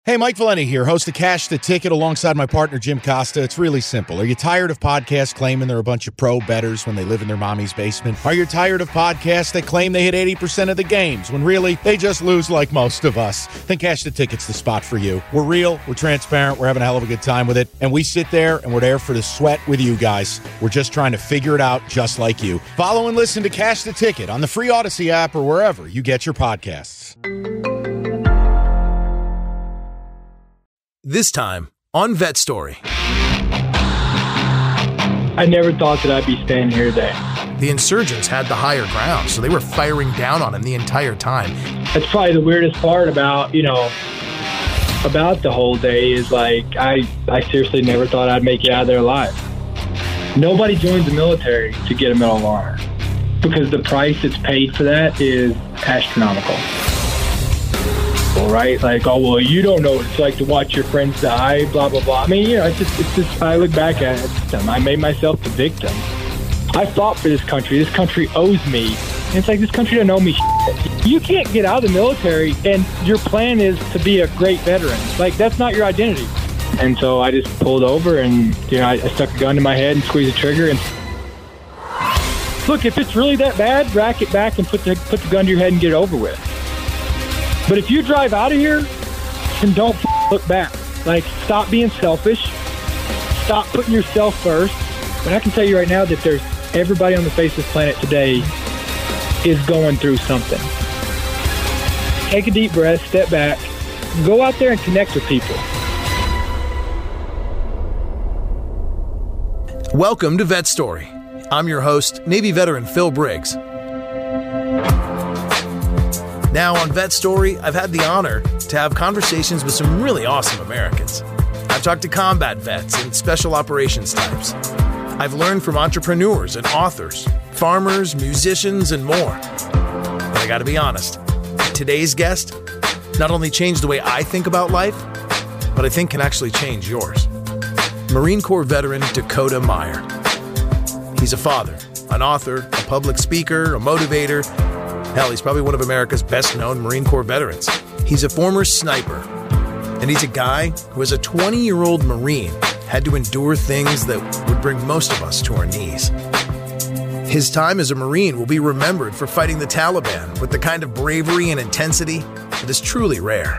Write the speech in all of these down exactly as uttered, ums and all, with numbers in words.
Hey, Mike Valenti here, host of Cash the Ticket alongside my partner, Jim Costa. It's really simple. Are you tired of podcasts claiming they're a bunch of pro bettors when they live in their mommy's basement? Are you tired of podcasts that claim they hit eighty percent of the games when really they just lose like most of us? Then Cash the Ticket's the spot for you. We're real, we're transparent, we're having a hell of a good time with it, and we sit there and we're there for the sweat with you guys. We're just trying to figure it out just like you. Follow and listen to Cash the Ticket on the free Odyssey app or wherever you get your podcasts. This time on Vet Story. I never thought that I'd be standing here today. The insurgents had the higher ground, so they were firing down on him the entire time. That's probably the weirdest part about, you know, about the whole day is like, I, I seriously never thought I'd make it out of there alive. Nobody joins the military to get a Medal of Honor because the price that's paid for that is astronomical. Right? Like, oh, well, you don't know what it's like to watch your friends die, blah, blah, blah. I mean, you know, it's just, it's just, I look back at it, I made myself the victim. I fought for this country. This country owes me. And it's like, this country doesn't owe me shit. You can't get out of the military and your plan is to be a great veteran. Like, that's not your identity. And so I just pulled over and, you know, I, I stuck a gun to my head and squeezed the trigger. And look, if it's really that bad, rack it back and put the, put the gun to your head and get it over with. But if you drive out of here, then don't look back. Like, stop being selfish. Stop putting yourself first. But I can tell you right now that there's everybody on the face of this planet today is going through something. Take a deep breath, step back, go out there and connect with people. Welcome to Vet Story. I'm your host, Navy veteran Phil Briggs. Now, on Vet Story, I've had the honor to have conversations with some really awesome Americans. I've talked to combat vets and special operations types. I've learned from entrepreneurs and authors, farmers, musicians, and more. But I gotta be honest, today's guest not only changed the way I think about life, but I think can actually change yours. Marine Corps veteran Dakota Meyer. He's a father, an author, a public speaker, a motivator. Hell, he's probably one of America's best-known Marine Corps veterans. He's a former sniper, and he's a guy who, as a twenty-year-old Marine, had to endure things that would bring most of us to our knees. His time as a Marine will be remembered for fighting the Taliban with the kind of bravery and intensity that is truly rare.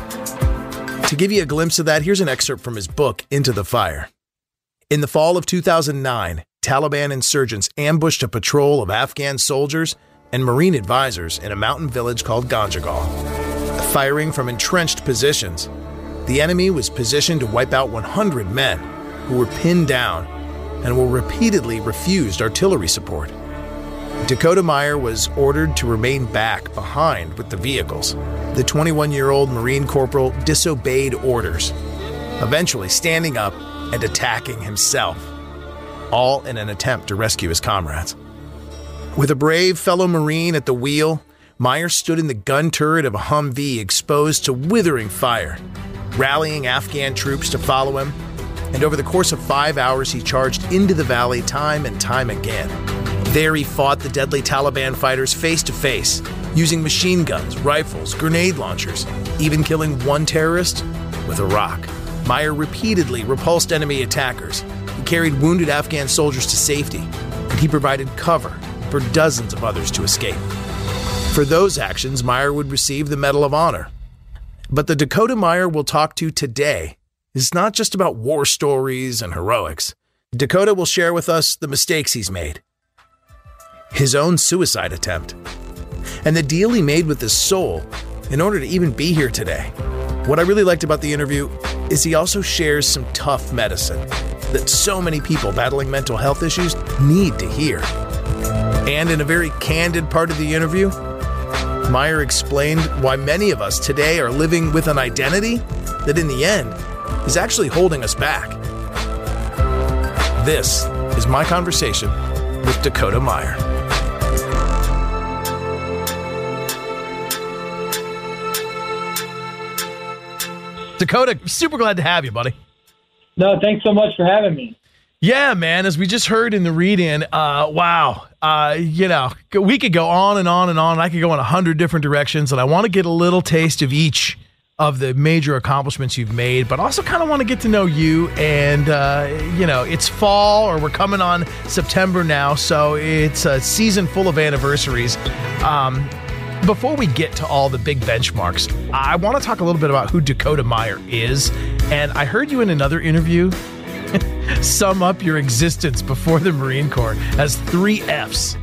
To give you a glimpse of that, here's an excerpt from his book, Into the Fire. In the fall of two thousand nine, Taliban insurgents ambushed a patrol of Afghan soldiers and Marine advisors in a mountain village called Ganjgal. Firing from entrenched positions, the enemy was positioned to wipe out one hundred men who were pinned down and were repeatedly refused artillery support. Dakota Meyer was ordered to remain back behind with the vehicles. The twenty-one-year-old Marine corporal disobeyed orders, eventually standing up and attacking himself, all in an attempt to rescue his comrades. With a brave fellow Marine at the wheel, Meyer stood in the gun turret of a Humvee exposed to withering fire, rallying Afghan troops to follow him, and over the course of five hours he charged into the valley time and time again. There he fought the deadly Taliban fighters face to face, using machine guns, rifles, grenade launchers, even killing one terrorist with a rock. Meyer repeatedly repulsed enemy attackers. He carried wounded Afghan soldiers to safety, and he provided cover for dozens of others to escape. For those actions, Meyer would receive the Medal of Honor. But the Dakota Meyer we'll talk to today is not just about war stories and heroics. Dakota will share with us the mistakes he's made, his own suicide attempt, and the deal he made with his soul in order to even be here today. What I really liked about the interview is he also shares some tough medicine that so many people battling mental health issues need to hear. And in a very candid part of the interview, Meyer explained why many of us today are living with an identity that in the end is actually holding us back. This is my conversation with Dakota Meyer. Dakota, super glad to have you, buddy. No, thanks so much for having me. Yeah, man, as we just heard in the read-in, uh, wow, uh, you know, we could go on and on and on. I could go in a hundred different directions, and I want to get a little taste of each of the major accomplishments you've made, but also kind of want to get to know you. And, uh, you know, it's fall, or we're coming on September now, so it's a season full of anniversaries. Um, before we get to all the big benchmarks, I want to talk a little bit about who Dakota Meyer is. And I heard you in another interview sum up your existence before the Marine Corps as three F's: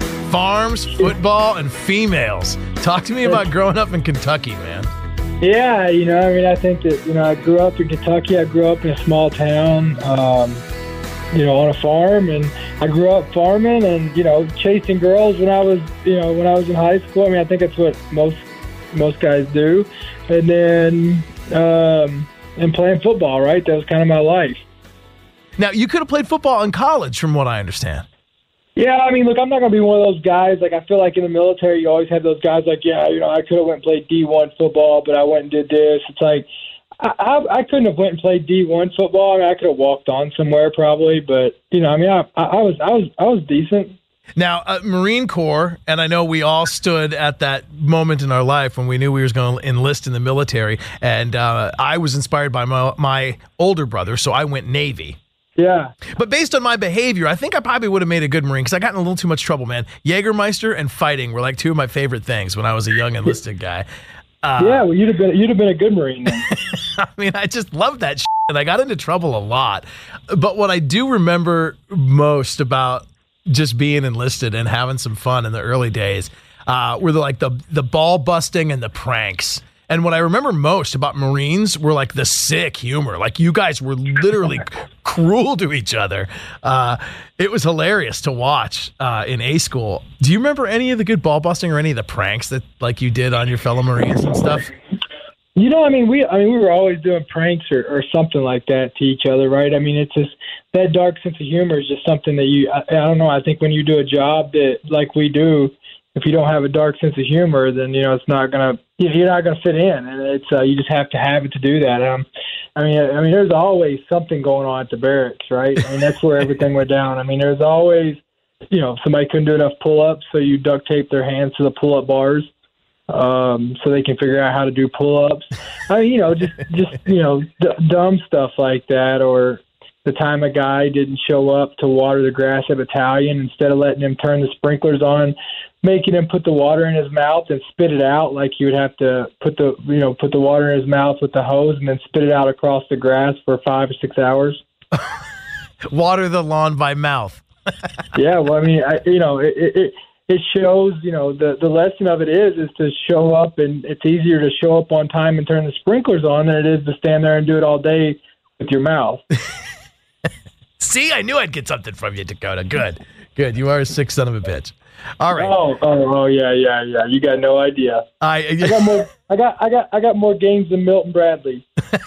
farms, football, and females. Talk to me about growing up in Kentucky, man. Yeah, you know, I mean, I think that, you know, I grew up in Kentucky. I grew up in a small town, um, you know, on a farm, and I grew up farming and, you know, chasing girls when I was, you know, when I was in high school. I mean, I think that's what most most guys do. And then, um, and playing football, right? That was kind of my life. Now, you could have played football in college, from what I understand. Yeah, I mean, look, I'm not going to be one of those guys. Like, I feel like in the military, you always have those guys like, yeah, you know, I could have went and played D one football, but I went and did this. It's like, I, I, I couldn't have went and played D one football. I mean, I could have walked on somewhere probably, but, you know, I mean, I, I, I was, I was, I was decent. Now, uh, Marine Corps, and I know we all stood at that moment in our life when we knew we was going to enlist in the military, and uh, I was inspired by my, my older brother, so I went Navy. Yeah. But based on my behavior, I think I probably would have made a good Marine, because I got in a little too much trouble, man. Jägermeister and fighting were like two of my favorite things when I was a young enlisted guy. Uh, yeah, well, you'd have been you'd have been a good Marine then. I mean, I just loved that shit, and I got into trouble a lot. But what I do remember most about just being enlisted and having some fun in the early days uh, were the, like the the ball busting and the pranks. And what I remember most about Marines were like the sick humor. Like, you guys were literally cruel to each other. Uh, it was hilarious to watch uh, in A school. Do you remember any of the good ball busting or any of the pranks that like you did on your fellow Marines and stuff? You know, I mean, we I mean we were always doing pranks or, or something like that to each other, right? I mean, it's just that dark sense of humor is just something that you I, I don't know. I think when you do a job that like we do, if you don't have a dark sense of humor, then, you know, it's not going to, you're not going to fit in. And it's, uh, you just have to have it to do that. Um, I mean, I mean, there's always something going on at the barracks, right? I mean, that's where everything went down. I mean, there's always, you know, somebody couldn't do enough pull-ups, so you duct tape their hands to the pull-up bars, um, so they can figure out how to do pull-ups. I mean, you know, just, just, you know, d- dumb stuff like that. Or the time a guy didn't show up to water the grass at battalion, instead of letting him turn the sprinklers on, making him put the water in his mouth and spit it out, like he would have to put the, you know, put the water in his mouth with the hose and then spit it out across the grass for five or six hours. Water the lawn by mouth. Yeah, well, I mean, I, you know, it, it it shows, you know, the the lesson of it is is to show up, and it's easier to show up on time and turn the sprinklers on than it is to stand there and do it all day with your mouth. See, I knew I'd get something from you, Dakota. Good, good. You are a sick son of a bitch. All right. Oh, oh, oh, yeah, yeah, yeah. You got no idea. I, I got more. I got, I got, I got more games than Milton Bradley.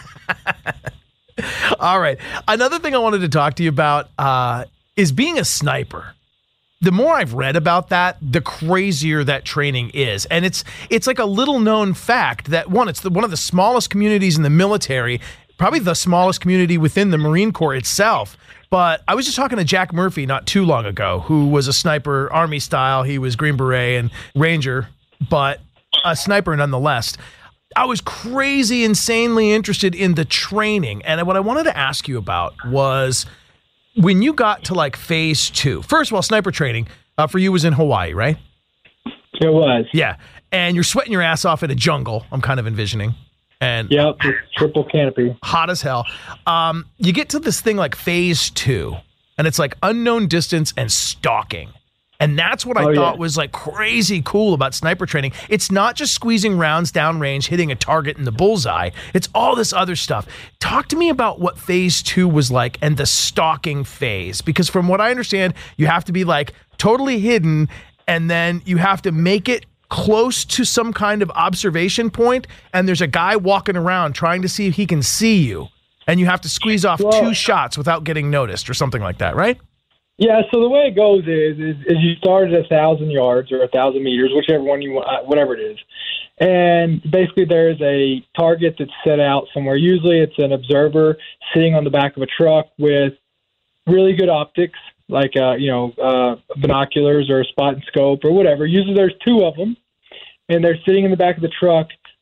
All right. Another thing I wanted to talk to you about uh, is being a sniper. The more I've read about that, the crazier that training is, and it's it's like a little known fact that one, it's the, one of the smallest communities in the military, probably the smallest community within the Marine Corps itself. But I was just talking to Jack Murphy not too long ago, who was a sniper, Army style. He was Green Beret and Ranger, but a sniper nonetheless. I was crazy, insanely interested in the training. And what I wanted to ask you about was when you got to like phase two. First of all, sniper training uh, for you was in Hawaii, right? It was. Yeah. And you're sweating your ass off in a jungle, I'm kind of envisioning. And yep, triple canopy. Hot as hell. Um, you get to this thing like phase two, and it's like unknown distance and stalking. And that's what I oh, thought yeah. was like crazy cool about sniper training. It's not just squeezing rounds downrange, hitting a target in the bullseye. It's all this other stuff. Talk to me about what phase two was like and the stalking phase. Because from what I understand, you have to be like totally hidden, and then you have to make it close to some kind of observation point, and there's a guy walking around trying to see if he can see you, and you have to squeeze off well, two shots without getting noticed or something like that, right? Yeah, so the way it goes is is, is you start at a thousand yards or a thousand meters, whichever one you want, whatever it is, and basically there's a target that's set out somewhere. Usually it's an observer sitting on the back of a truck with really good optics, like uh, you know uh, binoculars or a spot and scope or whatever. Usually there's two of them, and they're sitting in the back of the truck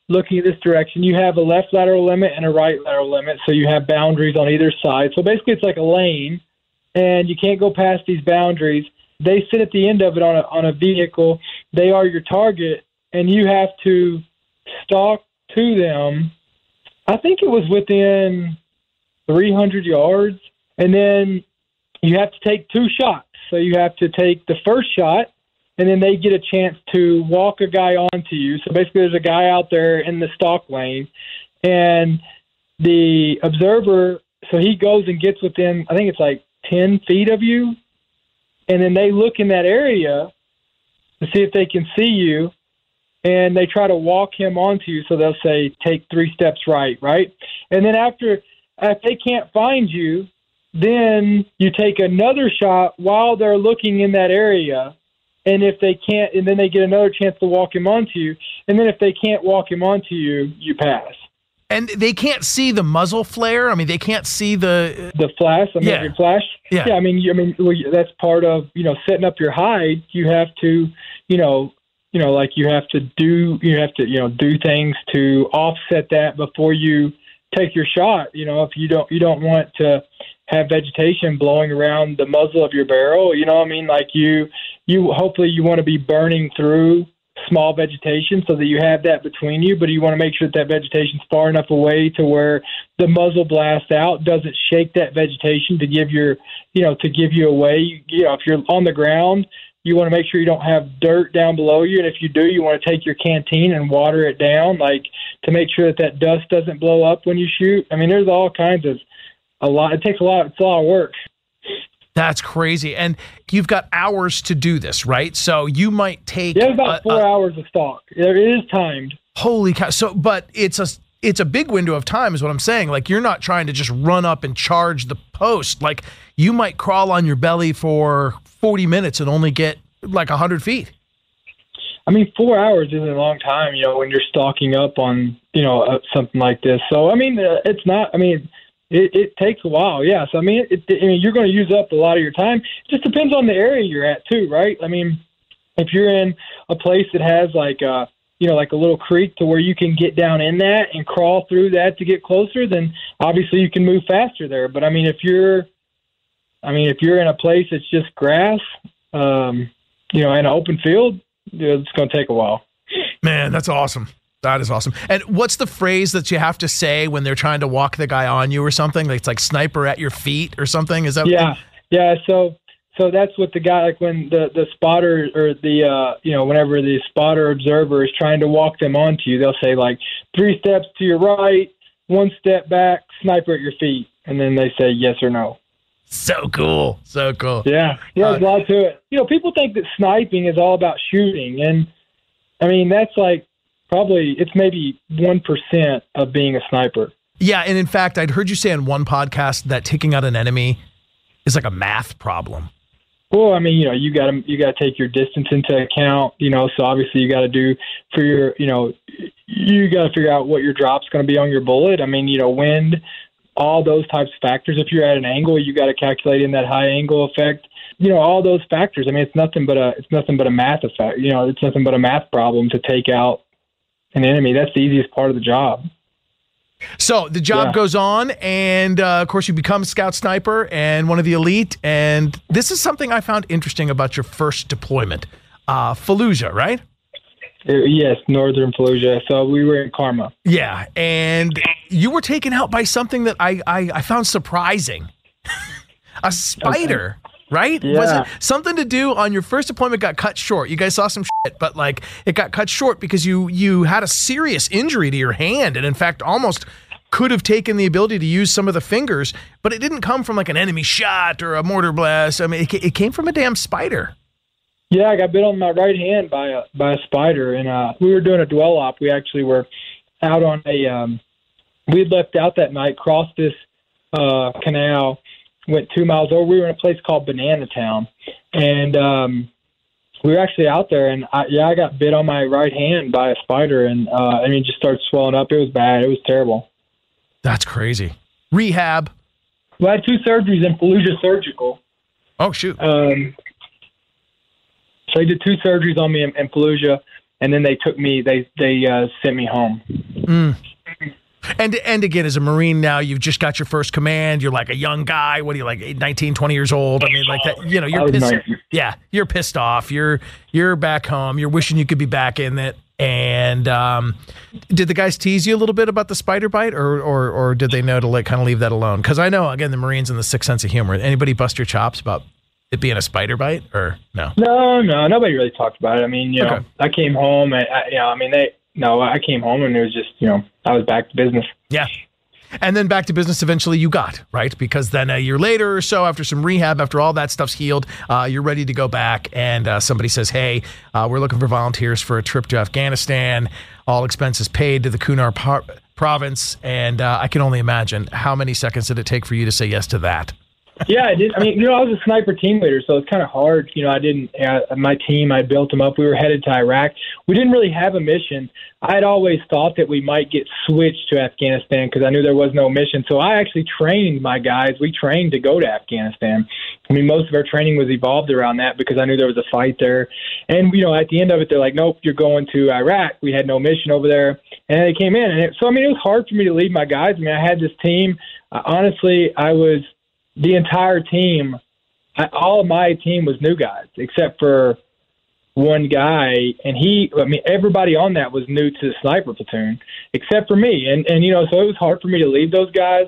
looking at this direction. You have a left lateral limit and a right lateral limit, so you have boundaries on either side. So basically it's like a lane, and you can't go past these boundaries. They sit at the end of it on a, on a vehicle. They are your target, and you have to stalk to them. I think it was within three hundred yards, and then you have to take two shots. So you have to take the first shot, and then they get a chance to walk a guy onto you. So basically there's a guy out there in the stalk lane, and the observer, so he goes and gets within, I think it's like ten feet of you, and then they look in that area to see if they can see you, and they try to walk him onto you. So they'll say, take three steps right, right? And then after, if they can't find you, then you take another shot while they're looking in that area. And if they can't, and then they get another chance to walk him onto you. And then if they can't walk him onto you, you pass. And they can't see the muzzle flare? I mean, they can't see the... The flash? I mean, yeah. your flash? Yeah. Yeah, I mean, I mean, well, that's part of, you know, setting up your hide. You have to, you know, you know, like you have to do, you have to, you know, do things to offset that before you take your shot. You know, if you don't, you don't want to have vegetation blowing around the muzzle of your barrel. You know what I mean? Like you, you hopefully you want to be burning through small vegetation so that you have that between you, but you want to make sure that that vegetation's far enough away to where the muzzle blast out doesn't shake that vegetation to give your, you know, to give you away. You, you know, if you're on the ground, you want to make sure you don't have dirt down below you. And if you do, you want to take your canteen and water it down, like to make sure that that dust doesn't blow up when you shoot. I mean, there's all kinds of, a lot. It takes a lot. It's a lot of work. That's crazy. And you've got hours to do this, right? So you might take... Yeah, about a, four a, hours of stalk. It is timed. Holy cow. So, but it's a, it's a big window of time is what I'm saying. Like you're not trying to just run up and charge the post. Like you might crawl on your belly for forty minutes and only get like one hundred feet. I mean, four hours isn't a long time, you know, when you're stalking up on, you know, uh, something like this. So, I mean, uh, it's not, I mean... It, it takes a while, yes. I mean, it, it, I mean, you're going to use up a lot of your time. It just depends on the area you're at, too, right? I mean, if you're in a place that has like a, you know, like a little creek to where you can get down in that and crawl through that to get closer, then obviously you can move faster there. But I mean, if you're, I mean, if you're in a place that's just grass, um, you know, in an open field, it's going to take a while. Man, that's awesome. That is awesome. And what's the phrase that you have to say when they're trying to walk the guy on you or something? Like it's like sniper at your feet or something? Is that? Yeah. Yeah. So, so that's what the guy, like when the, the spotter or the, uh, you know, whenever the spotter observer is trying to walk them onto you, they'll say like three steps to your right, one step back, sniper at your feet. And then they say yes or no. So cool. So cool. Yeah. Yeah. There's uh, a lot to it. You know, people think that sniping is all about shooting. And I mean, that's like, probably it's maybe one percent of being a sniper. Yeah. And in fact, I'd heard you say on one podcast that taking out an enemy is like a math problem. Well, I mean, you know, you got to, you got to take your distance into account, you know, so obviously you got to do for your, you know, you got to figure out what your drop's going to be on your bullet. I mean, you know, wind, all those types of factors. If you're at an angle, you got to calculate in that high angle effect. You know, all those factors. I mean, it's nothing but a, it's nothing but a math effect. You know, it's nothing but a math problem to take out an enemy. That's the easiest part of the job. So the job yeah. goes on, and uh, of course you become a scout sniper and one of the elite. And this is something I found interesting about your first deployment, uh, Fallujah, right? Uh, yes, Northern Fallujah. So we were in Karma. Yeah, and you were taken out by something that I I, I found surprising, a spider. Okay. Right? Yeah. Was it something to do on your first deployment got cut short? You guys saw some shit, but like it got cut short because you you had a serious injury to your hand, and in fact almost could have taken the ability to use some of the fingers, but it didn't come from like an enemy shot or a mortar blast. I mean, it, it came from a damn spider. Yeah, I got bit on my right hand by a by a spider, and uh, we were doing a dwell op. We actually were out on a um, we had left out that night, crossed this uh, canal. Went two miles over. We were in a place called Banana Town, and um, we were actually out there. And I, yeah, I got bit on my right hand by a spider, and uh, I mean, it just started swelling up. It was bad. It was terrible. That's crazy. Rehab. Well, I had two surgeries in Fallujah Surgical. Oh shoot. Um, so they did two surgeries on me in, in Fallujah, and then they took me. They they uh, sent me home. Mm. And and again, as a Marine now, you've just got your first command. You're like a young guy. What are you, like nineteen, twenty years old? I mean, like that. You know, you're pissed. Yeah, you're pissed off. You're you're back home. You're wishing you could be back in it. And um, did the guys tease you a little bit about the spider bite, or or or did they know to like kind of leave that alone? Because I know, again, the Marines and the sixth sense of humor. Anybody bust your chops about it being a spider bite, or no? No, no, nobody really talked about it. I mean, you know, Okay. I came home and I, you know, I mean, they. No, I came home and it was just, you know, I was back to business. Yeah. And then back to business eventually you got, right? Because then a year later or so, after some rehab, after all that stuff's healed, uh, you're ready to go back. And uh, somebody says, hey, uh, we're looking for volunteers for a trip to Afghanistan. All expenses paid to the Kunar par- province. And uh, I can only imagine how many seconds did it take for you to say yes to that? Yeah, I did. I mean, you know, I was a sniper team leader, so it's kind of hard. You know, I didn't, uh, my team, I built them up. We were headed to Iraq. We didn't really have a mission. I had always thought that we might get switched to Afghanistan because I knew there was no mission. So I actually trained my guys. We trained to go to Afghanistan. I mean, most of our training was evolved around that because I knew there was a fight there. And, you know, at the end of it, they're like, nope, you're going to Iraq. We had no mission over there. And they came in. And it, so, I mean, it was hard for me to leave my guys. I mean, I had this team. Uh, honestly, I was the entire team. I, all of my team was new guys except for one guy. And he, I mean, everybody on that was new to the sniper platoon except for me. And, and, you know, so it was hard for me to leave those guys.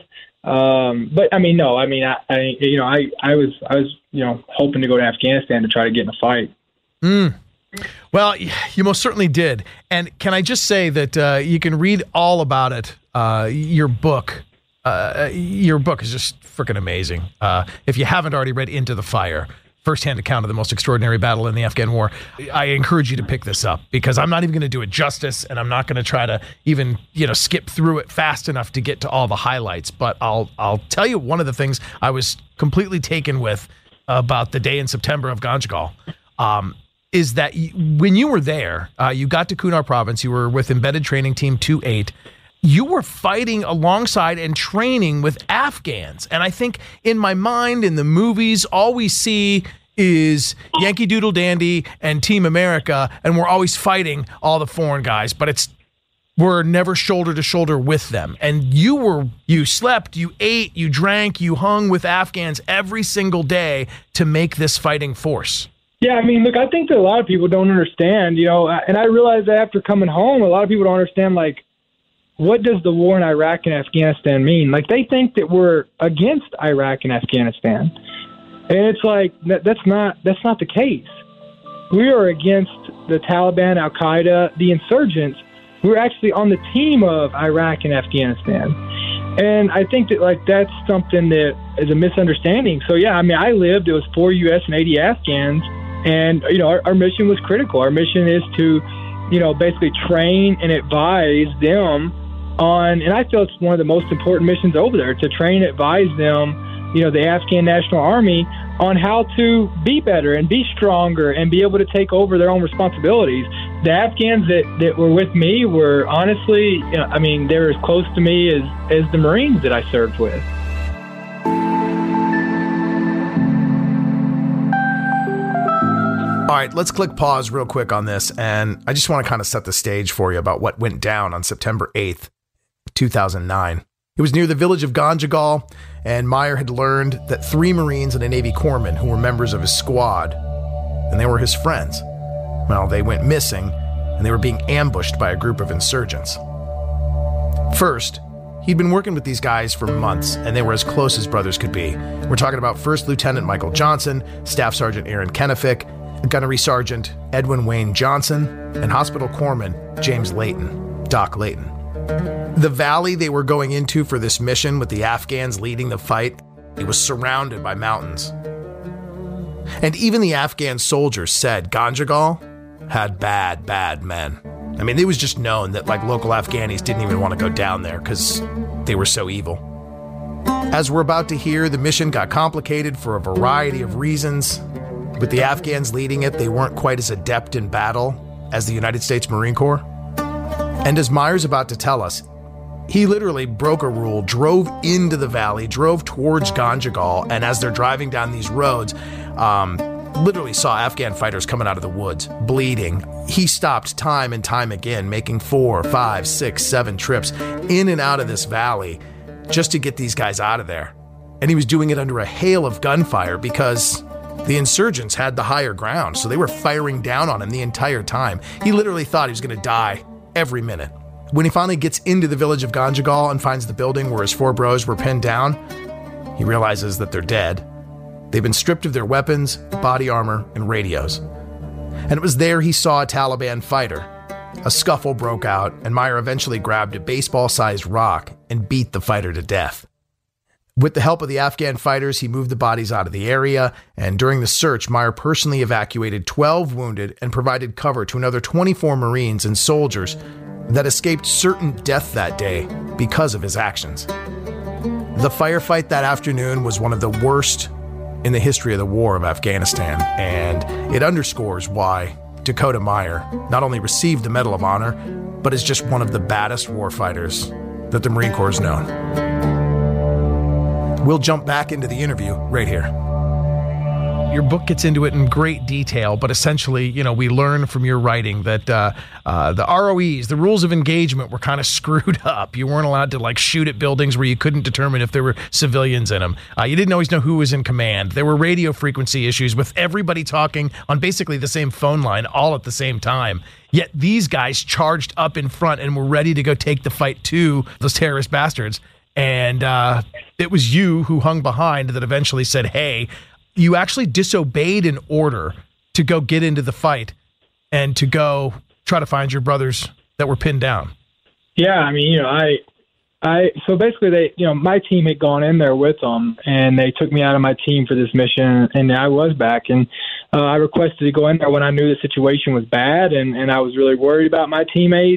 Um, but I mean, no, I mean, I, I, you know, I, I was, I was, you know, hoping to go to Afghanistan to try to get in a fight. Mm. Well, you most certainly did. And can I just say that uh, you can read all about it. Uh, your book, uh, your book is just freaking amazing. Uh, if you haven't already read Into the Fire, firsthand account of the most extraordinary battle in the Afghan war, I encourage you to pick this up because I'm not even going to do it justice, and I'm not going to try to even, you know, skip through it fast enough to get to all the highlights. But I'll I'll tell you one of the things I was completely taken with about the day in September of Ganjgal. Um, is that you, when you were there, uh, you got to Kunar province, you were with Embedded Training Team two eight, you were fighting alongside and training with Afghans. And I think in my mind, in the movies, all we see is Yankee Doodle Dandy and Team America, and we're always fighting all the foreign guys, but it's we're never shoulder to shoulder with them. And you were, you slept, you ate, you drank, you hung with Afghans every single day to make this fighting force. Yeah, I mean, look, I think that a lot of people don't understand, you know, and I realized that after coming home, a lot of people don't understand, like, what does the war in Iraq and Afghanistan mean? Like, they think that we're against Iraq and Afghanistan. And it's like, that, that's not that's not the case. We are against the Taliban, Al-Qaeda, the insurgents. We're actually on the team of Iraq and Afghanistan. And I think that, like, that's something that is a misunderstanding. So, yeah, I mean, I lived, it was four U S and eighty Afghans. And, you know, our, our mission was critical. Our mission is to, you know, basically train and advise them on, and I feel it's one of the most important missions over there, to train and advise them, you know, the Afghan National Army on how to be better and be stronger and be able to take over their own responsibilities. The Afghans that, that were with me were honestly, you know, I mean, they're as close to me as, as the Marines that I served with. All right, let's click pause real quick on this. And I just want to kind of set the stage for you about what went down on September eighth, two thousand nine. It was near the village of Ganjgal, and Meyer had learned that three Marines and a Navy corpsman who were members of his squad, and they were his friends, well, they went missing, and they were being ambushed by a group of insurgents. First, he'd been working with these guys for months, and they were as close as brothers could be. We're talking about First Lieutenant Michael Johnson, Staff Sergeant Aaron Kenefick, Gunnery Sergeant Edwin Wayne Johnson, and Hospital Corpsman James Layton, Doc Layton. The valley they were going into for this mission, with the Afghans leading the fight, it was surrounded by mountains. And even the Afghan soldiers said Ganjgal had bad, bad men. I mean, it was just known that, like, local Afghanis didn't even want to go down there because they were so evil. As we're about to hear, the mission got complicated for a variety of reasons. With the Afghans leading it, they weren't quite as adept in battle as the United States Marine Corps. And as Meyer's about to tell us, he literally broke a rule, drove into the valley, drove towards Ganjgal, and as they're driving down these roads, um, literally saw Afghan fighters coming out of the woods, bleeding. He stopped time and time again, making four, five, six, seven trips in and out of this valley just to get these guys out of there. And he was doing it under a hail of gunfire because the insurgents had the higher ground, so they were firing down on him the entire time. He literally thought he was going to die every minute. When he finally gets into the village of Ganjagal and finds the building where his four bros were pinned down, he realizes that they're dead. They've been stripped of their weapons, body armor, and radios. And it was there he saw a Taliban fighter. A scuffle broke out, and Meyer eventually grabbed a baseball-sized rock and beat the fighter to death. With the help of the Afghan fighters, he moved the bodies out of the area, and during the search, Meyer personally evacuated twelve wounded and provided cover to another twenty-four Marines and soldiers that escaped certain death that day because of his actions. The firefight that afternoon was one of the worst in the history of the war of Afghanistan, and it underscores why Dakota Meyer not only received the Medal of Honor, but is just one of the baddest warfighters that the Marine Corps has known. We'll jump back into the interview right here. Your book gets into it in great detail, but essentially, you know, we learn from your writing that uh, uh, the R O Es, the rules of engagement, were kind of screwed up. You weren't allowed to like shoot at buildings where you couldn't determine if there were civilians in them. Uh, you didn't always know who was in command. There were radio frequency issues with everybody talking on basically the same phone line all at the same time. Yet these guys charged up in front and were ready to go take the fight to those terrorist bastards. And uh, it was you who hung behind that eventually said, hey, you actually disobeyed an order to go get into the fight and to go try to find your brothers that were pinned down. Yeah, I mean, you know, I, I, so basically they, you know, my team had gone in there with them and they took me out of my team for this mission and I was back and uh, I requested to go in there when I knew the situation was bad and, and I was really worried about my teammates.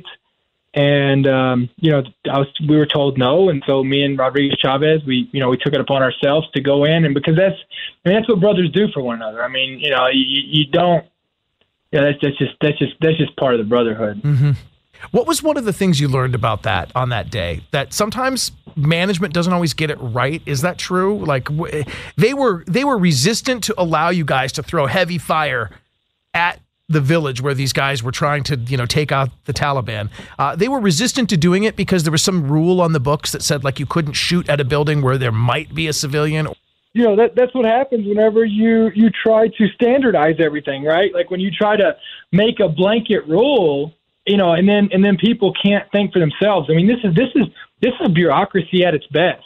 And, um, you know, I was, we were told no. And so me and Rodriguez Chavez, we, you know, we took it upon ourselves to go in. And because that's, I mean, that's what brothers do for one another. I mean, you know, you, you don't, yeah, that's, that's just, that's just, that's just part of the brotherhood. Mm-hmm. What was one of the things you learned about that on that day? That sometimes management doesn't always get it right. Is that true? Like w- they were, they were resistant to allow you guys to throw heavy fire at the village where these guys were trying to, you know, take out the Taliban. Uh, they were resistant to doing it because there was some rule on the books that said, like, you couldn't shoot at a building where there might be a civilian. You know, that that's what happens whenever you, you try to standardize everything, right? Like when you try to make a blanket rule, you know, and then and then people can't think for themselves. I mean, this is this is this is bureaucracy at its best.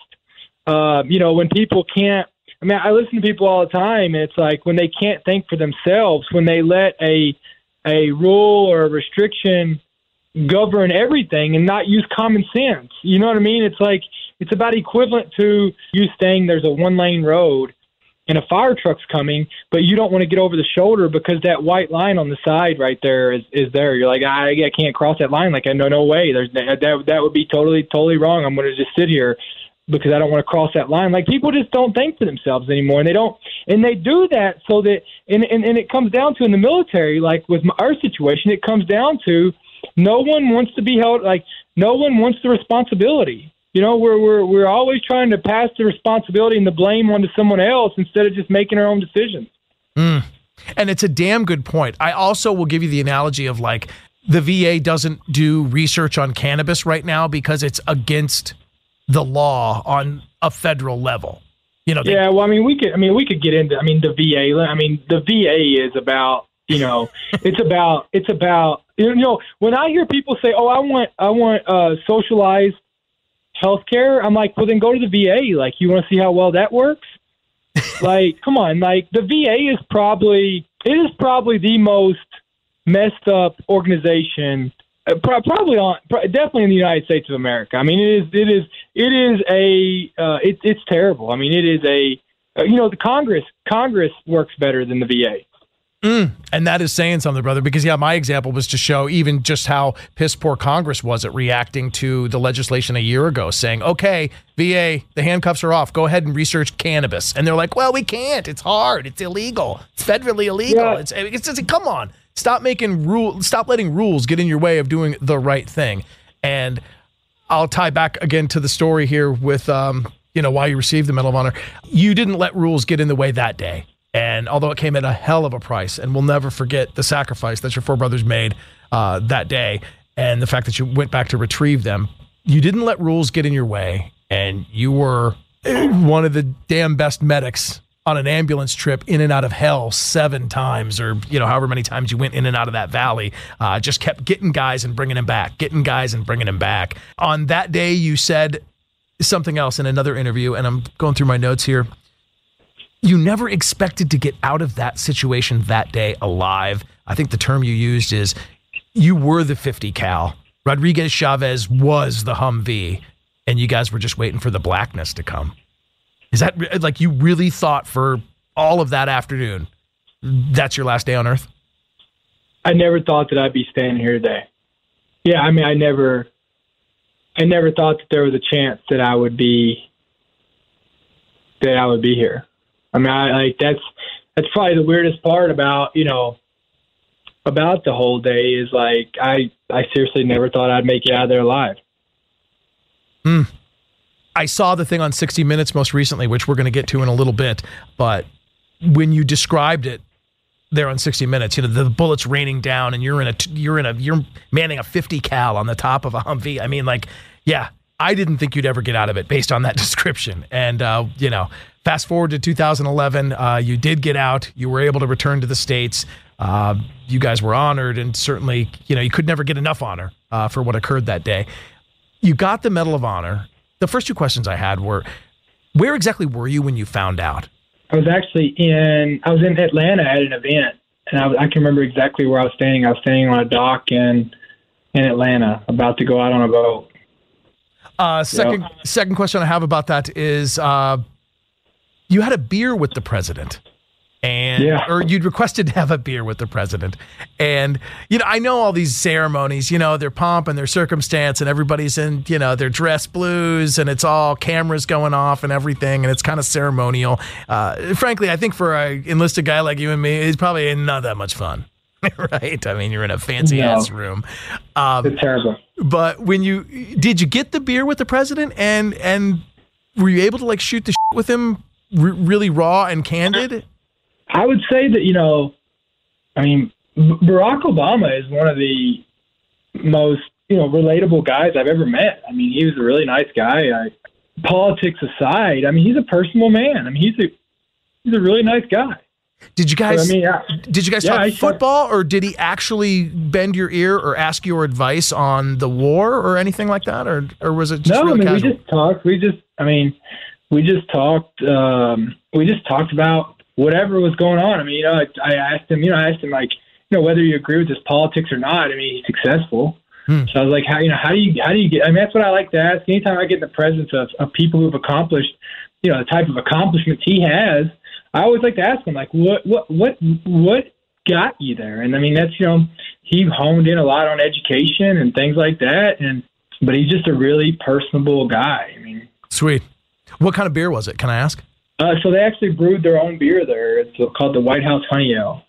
Uh, you know, when people can't. I mean, I listen to people all the time, and it's like when they can't think for themselves, when they let a a rule or a restriction govern everything and not use common sense. You know what I mean? It's like it's about equivalent to you saying there's a one-lane road and a fire truck's coming, but you don't want to get over the shoulder because that white line on the side right there is, is there. You're like, I, I can't cross that line. Like, no, no way. There's that that would be totally, totally wrong. I'm going to just sit here because I don't want to cross that line. Like people just don't think for themselves anymore. And they don't, and they do that so that, and, and, and it comes down to in the military, like with our situation, it comes down to no one wants to be held, like no one wants the responsibility. You know, we're, we're, we're always trying to pass the responsibility and the blame onto someone else instead of just making our own decisions. Mm. And it's a damn good point. I also will give you the analogy of like the V A doesn't do research on cannabis right now because it's against the law on a federal level. You know, they, yeah, well, I mean, we could, I mean, we could get into, I mean, the V A, I mean, the V A is about, you know, it's about, it's about, you know, when I hear people say, oh, I want, I want uh, socialized healthcare, I'm like, well, then go to the V A. Like, you want to see how well that works? Like, come on, like the V A is probably, it is probably the most messed up organization Uh, probably on, definitely in the United States of America. I mean, it is, it is, it is a, uh, it, it's terrible. I mean, it is a, uh, you know, the Congress, Congress works better than the V A. Mm, and that is saying something, brother, because yeah, my example was to show even just how piss poor Congress was at reacting to the legislation a year ago, saying, okay, V A, the handcuffs are off. Go ahead and research cannabis. And they're like, well, we can't. It's hard. It's illegal. It's federally illegal. Yeah. It's, it's just, come on. Stop making rule. Stop letting rules get in your way of doing the right thing. And I'll tie back again to the story here with, um, you know, why you received the Medal of Honor. You didn't let rules get in the way that day. And although it came at a hell of a price, and we'll never forget the sacrifice that your four brothers made uh, that day, and the fact that you went back to retrieve them, you didn't let rules get in your way, and you were one of the damn best medics on an ambulance trip in and out of hell seven times, or you know however many times you went in and out of that valley. Uh, just kept getting guys and bringing them back, getting guys and bringing them back. On that day, you said something else in another interview, and I'm going through my notes here. You never expected to get out of that situation that day alive. I think the term you used is you were the fifty cal. Rodriguez Chavez was the Humvee, and you guys were just waiting for the blackness to come. Is that like you really thought for all of that afternoon, that's your last day on Earth? I never thought that I'd be standing here today. Yeah, I mean, I never, I never thought that there was a chance that I would be, that I would be here. I mean, I like that's that's probably the weirdest part about you know about the whole day is like I I seriously never thought I'd make it out of there alive. Hmm. I saw the thing on sixty minutes most recently, which we're going to get to in a little bit. But when you described it there on sixty minutes, you know the bullets raining down, and you're in a you're in a you're manning a fifty cal on the top of a Humvee. I mean, like, yeah, I didn't think you'd ever get out of it based on that description. And uh, you know. Fast forward to two thousand eleven, uh, you did get out. You were able to return to the States. Uh, you guys were honored, and certainly, you know, you could never get enough honor uh, for what occurred that day. You got the Medal of Honor. The first two questions I had were, where exactly were you when you found out? I was actually in, I was in Atlanta at an event, and I, I can remember exactly where I was standing. I was standing on a dock in, in Atlanta, about to go out on a boat. Uh, second, yep. second question I have about that is, uh, you had a beer with the president, and yeah. or you'd requested to have a beer with the president. And, you know, I know all these ceremonies, you know, their pomp and their circumstance, and everybody's in, you know, their dress blues, and it's all cameras going off and everything, and it's kind of ceremonial. Uh, frankly, I think for an enlisted guy like you and me, it's probably not that much fun. Right? I mean, you're in a fancy no. ass room. Um, it's terrible. But when you, did you get the beer with the president, and, and were you able to like shoot the shit with him really raw and candid? I would say that, you know, I mean, Barack Obama is one of the most, you know, relatable guys I've ever met. I mean, he was a really nice guy. I, politics aside, I mean, he's a personable man. I mean, he's a he's a really nice guy. Did you guys? So, I mean, yeah, did you guys yeah, talk football, or did he actually bend your ear or ask your advice on the war or anything like that, or or was it just no? really I mean, casual? we just talked. We just, I mean. We just talked. Um, we just talked about whatever was going on. I mean, you know, I, I asked him. You know, I asked him like, you know, whether you agree with his politics or not. I mean, he's successful. Hmm. So I was like, how you know, how do you how do you get? I mean, that's what I like to ask. Anytime I get in the presence of, of people who've accomplished, you know, the type of accomplishments he has, I always like to ask him, like, what what what what got you there? And I mean, that's you know, he honed in a lot on education and things like that. And but he's just a really personable guy. I mean, sweet. What kind of beer was it? Can I ask? Uh, so they actually brewed their own beer there. It's called the White House Honey Ale.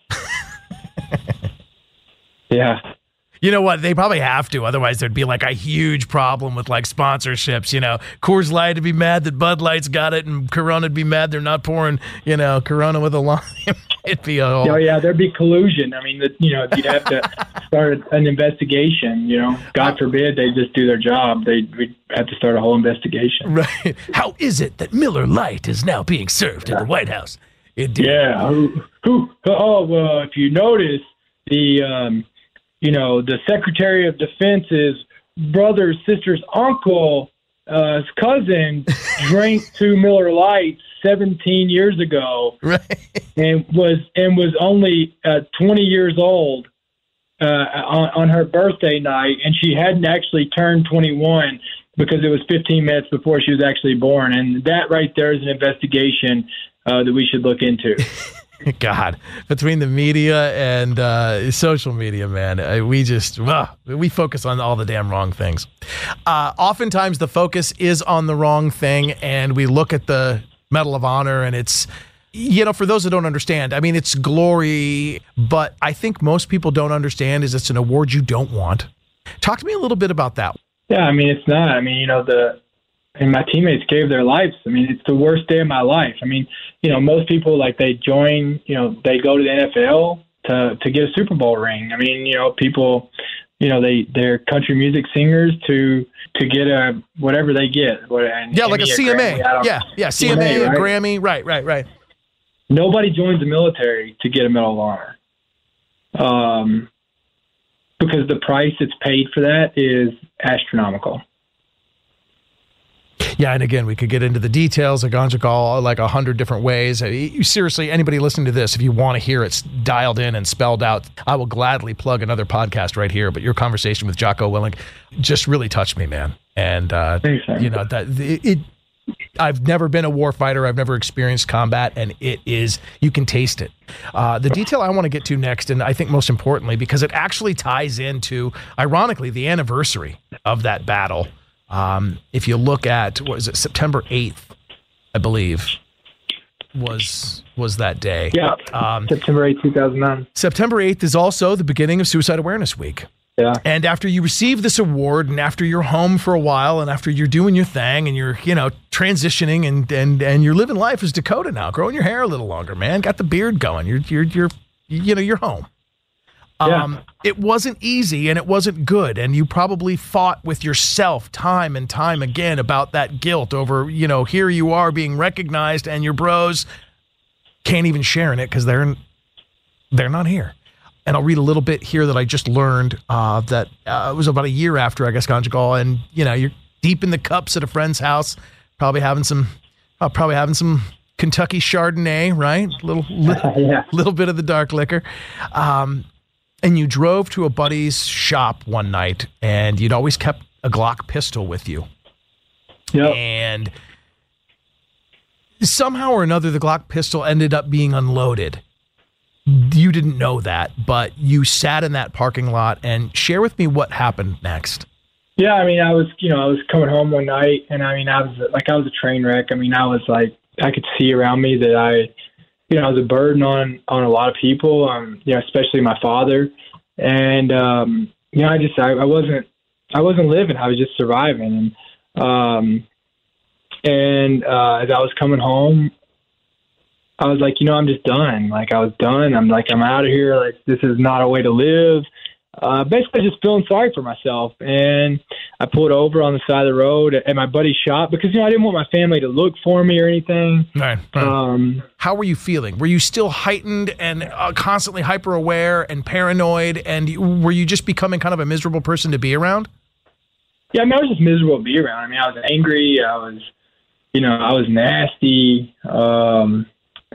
Yeah. You know what? They probably have to. Otherwise, there'd be like a huge problem with like sponsorships. You know, Coors Light would be mad that Bud Light's got it, and Corona would be mad they're not pouring, you know, Corona with a lime. It'd be a whole... Oh, yeah, there'd be collusion. I mean, the, you know, you'd have to start an investigation. You know, God forbid they just do their job. They'd we'd have to start a whole investigation. Right. How is it that Miller Lite is now being served yeah. in the White House? Indeed. Yeah. Who? who oh, well, if you notice, the... Um, You know, the Secretary of Defense's brother, sister's uncle, uh, his cousin drank two Miller Lights seventeen years ago, right. and was and was only uh, twenty years old uh, on, on her birthday night, and she hadn't actually turned twenty-one because it was fifteen minutes before she was actually born. And that right there is an investigation uh, that we should look into. God, between the media and uh, social media, man, uh, we just, uh, we focus on all the damn wrong things. Uh, oftentimes the focus is on the wrong thing, and we look at the Medal of Honor, and it's, you know, for those that don't understand, I mean, it's glory, but I think most people don't understand is it's an award you don't want. Talk to me a little bit about that. Yeah, I mean, it's not. I mean, you know, the and my teammates gave their lives. I mean, it's the worst day of my life. I mean, you know, most people, like, they join, you know, they go to the N F L to, to get a Super Bowl ring. I mean, you know, people, you know, they, they're country music singers to, to get a, whatever they get. What, yeah, like a C M A. Grammy, yeah, yeah, C M A, C M A, right? A Grammy. Right, right, right. Nobody joins the military to get a Medal of Honor. Um, because the price that's paid for that is astronomical. Yeah, and again, we could get into the details of Ganjgal like a hundred different ways. You, seriously, anybody listening to this, if you want to hear it dialed in and spelled out, I will gladly plug another podcast right here. But your conversation with Jocko Willink just really touched me, man. And uh, Thanks, you know that it, it. I've never been a war fighter. I've never experienced combat, and it is, you can taste it. Uh, the detail I want to get to next, and I think most importantly, because it actually ties into, ironically, the anniversary of that battle. Um, if you look at, what is it, September eighth, I believe, was was that day. Yeah, um, September eighth, two thousand nine. September eighth is also the beginning of Suicide Awareness Week. Yeah. And after you receive this award, and after you're home for a while, and after you're doing your thing, and you're, you know, transitioning, and and and you're living life as Dakota now, growing your hair a little longer, man, got the beard going. You're you're you're you know you're home. Yeah. Um, it wasn't easy, and it wasn't good, and you probably fought with yourself time and time again about that guilt over, you know, here you are being recognized, and your bros can't even share in it because they're they're not here. And I'll read a little bit here that I just learned uh, that uh, it was about a year after, I guess, Ganjgal, and you know, you're deep in the cups at a friend's house, probably having some, uh, probably having some Kentucky Chardonnay, right? Little, little, yeah. little bit of the dark liquor. Um, and you drove to a buddy's shop one night, and you'd always kept a Glock pistol with you. Yep. And somehow or another, the Glock pistol ended up being unloaded. You didn't know that, but you sat in that parking lot. And share with me what happened next. Yeah, I mean, I was, you know, I was coming home one night, and I mean, I was like, I was a train wreck. I mean, I was like, I could see around me that I, you know, I was a burden on on a lot of people, um, you know, especially my father. And um, you know, I just, I, I wasn't, I wasn't living. I was just surviving. And um, and uh, as I was coming home, I was like, you know, I'm just done. Like, I was done. I'm like, I'm out of here. Like, this is not a way to live. Uh, basically, just feeling sorry for myself. And I pulled over on the side of the road at my buddy's shop because, you know, I didn't want my family to look for me or anything. Right. right. Um, How were you feeling? Were you still heightened and uh, constantly hyper aware and paranoid? And you, were you just becoming kind of a miserable person to be around? Yeah, I mean, I was just miserable to be around. I mean, I was angry. I was, you know, I was nasty. Um,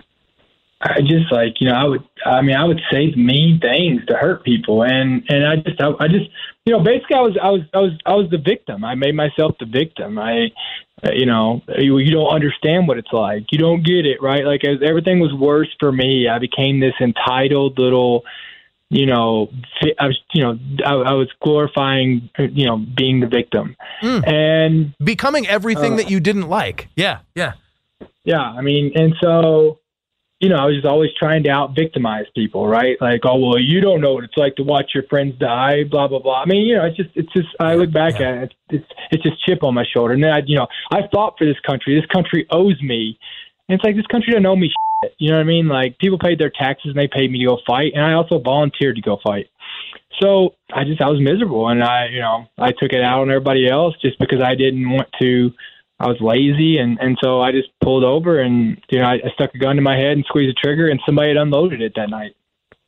I just like, you know, I would, I mean, I would say mean things to hurt people. And, and I just, I, I just, you know, basically I was, I was, I was, I was the victim. I made myself the victim. I, uh, you know, you, you don't understand what it's like. You don't get it, right? Like, as everything was worse for me, I became this entitled little, you know, I was, you know, I, I was glorifying, you know, being the victim mm. and becoming everything uh, that you didn't like. Yeah. Yeah. Yeah. I mean, and so, you know, I was just always trying to out-victimize people, right? Like, oh, well, you don't know what it's like to watch your friends die, blah, blah, blah. I mean, you know, it's just, it's just, I look back yeah. at it, it's, it's just chip on my shoulder. And then, I, you know, I fought for this country. This country owes me. And it's like, this country doesn't owe me shit. You know what I mean? Like, people paid their taxes and they paid me to go fight. And I also volunteered to go fight. So I just, I was miserable. And I, you know, I took it out on everybody else just because I didn't want to. I was lazy, and, and so I just pulled over, and you know, I, I stuck a gun to my head and squeezed the trigger, and somebody had unloaded it that night.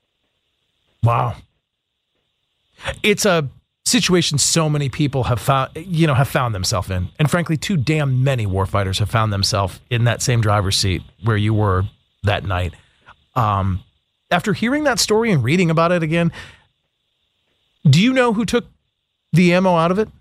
Wow, it's a situation so many people have found, you know, have found themselves in, and frankly, too damn many warfighters have found themselves in that same driver's seat where you were that night. Um, after hearing that story and reading about it again, do you know who took the ammo out of it?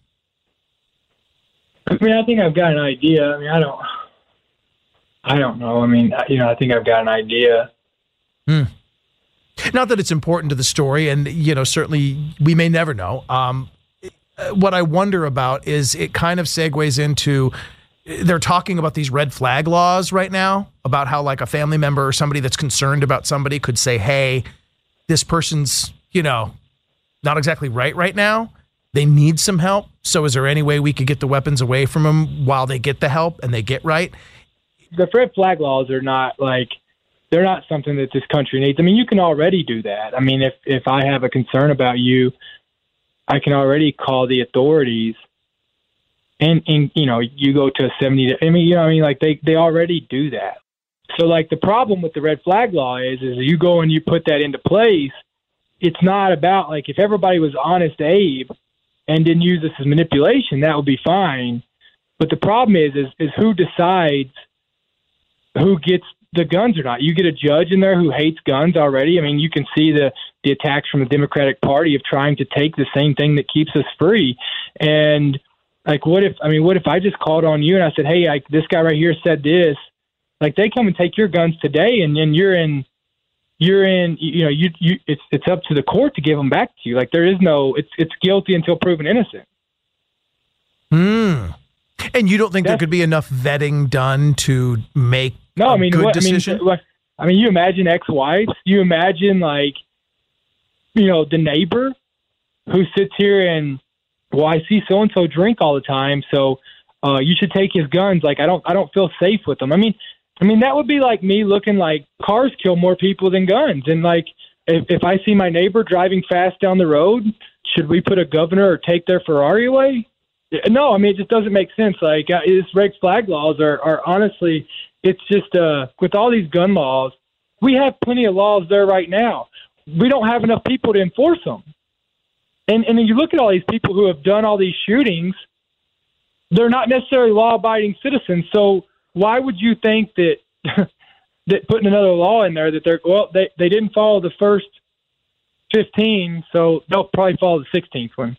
I mean, I think I've got an idea. I mean, I don't, I don't know. I mean, you know, I think I've got an idea. Hmm. Not that it's important to the story, and, you know, certainly we may never know. Um, what I wonder about is it kind of segues into, they're talking about these red flag laws right now, about how like a family member or somebody that's concerned about somebody could say, hey, this person's, you know, not exactly right right now. they need some help. So is there any way we could get the weapons away from them while they get the help and they get right? The red flag laws are not like, they're not something that this country needs. I mean, you can already do that. I mean, if, if I have a concern about you, I can already call the authorities and, and you know, you go to a seventy, I mean, you know, I mean, like they, they already do that. So like the problem with the red flag law is, is you go and you put that into place. It's not about like, if everybody was honest Abe and didn't use this as manipulation, that would be fine. But the problem is, is, is who decides who gets the guns or not. You get a judge in there who hates guns already. I mean, you can see the, the attacks from the Democratic Party of trying to take the same thing that keeps us free. And like, what if, I mean, what if I just called on you and I said, hey, like this guy right here said this, like they come and take your guns today and then you're in, you're in, you know, you, you, it's, it's up to the court to give them back to you. Like there is no, it's, it's guilty until proven innocent. Hmm. And you don't think That's, there could be enough vetting done to make no, a I mean, good what, decision? I mean, what, I mean, you imagine ex-wives, you imagine like, you know, the neighbor who sits here and, well, I see so-and-so drink all the time. So, uh, you should take his guns. Like, I don't, I don't feel safe with them. I mean, I mean, that would be like me looking like cars kill more people than guns. And like, if, if I see my neighbor driving fast down the road, should we put a governor or take their Ferrari away? No, I mean, it just doesn't make sense. Like, uh, these red flag laws are, are honestly, it's just, uh, with all these gun laws, we have plenty of laws there right now. We don't have enough people to enforce them. And and you look at all these people who have done all these shootings, they're not necessarily law-abiding citizens. So why would you think that that putting another law in there that they're, well, they, they didn't follow the first fifteen, so they'll probably follow the sixteenth one.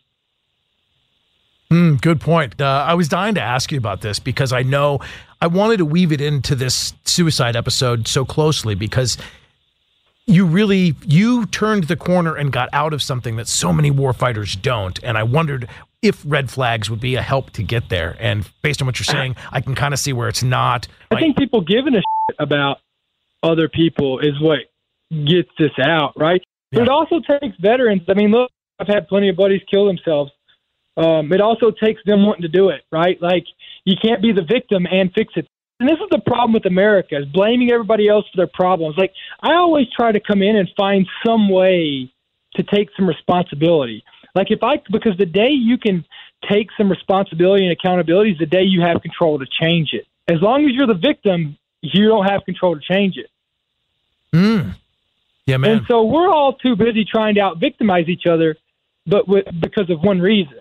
Mm, good point. Uh, I was dying to ask you about this because I know I wanted to weave it into this suicide episode so closely because you really, you turned the corner and got out of something that so many warfighters don't. And I wondered if red flags would be a help to get there. And based on what you're saying, I can kind of see where it's not. I think people giving a shit about other people is what gets this out, right? Yeah. But it also takes veterans. I mean, look, I've had plenty of buddies kill themselves. Um, it also takes them wanting to do it, right? Like, you can't be the victim and fix it. And this is the problem with America, is blaming everybody else for their problems. Like, I always try to come in and find some way to take some responsibility. Like, if I, because the day you can take some responsibility and accountability is the day you have control to change it. As long as you're the victim, you don't have control to change it. Mm. Yeah, man. And so we're all too busy trying to out-victimize each other, but with, because of one reason.